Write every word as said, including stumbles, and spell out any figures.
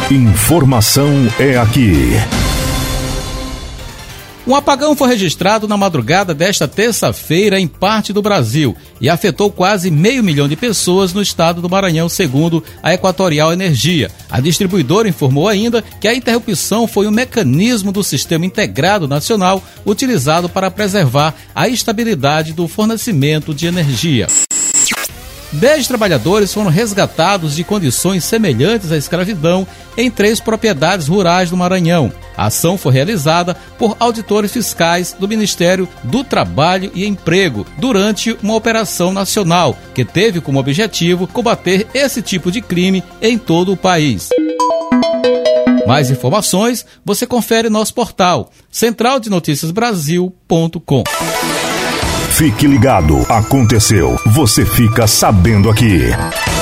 Informação é aqui. Um apagão foi registrado na madrugada desta terça-feira em parte do Brasil e afetou quase meio milhão de pessoas no estado do Maranhão, segundo a Equatorial Energia. A distribuidora informou ainda que a interrupção foi um mecanismo do Sistema Integrado Nacional utilizado para preservar a estabilidade do fornecimento de energia. Dez trabalhadores foram resgatados de condições semelhantes à escravidão em três propriedades rurais do Maranhão. A ação foi realizada por auditores fiscais do Ministério do Trabalho e Emprego durante uma operação nacional que teve como objetivo combater esse tipo de crime em todo o país. Mais informações você confere no nosso portal central de noticias brasil ponto com. Fique ligado, aconteceu, você fica sabendo aqui.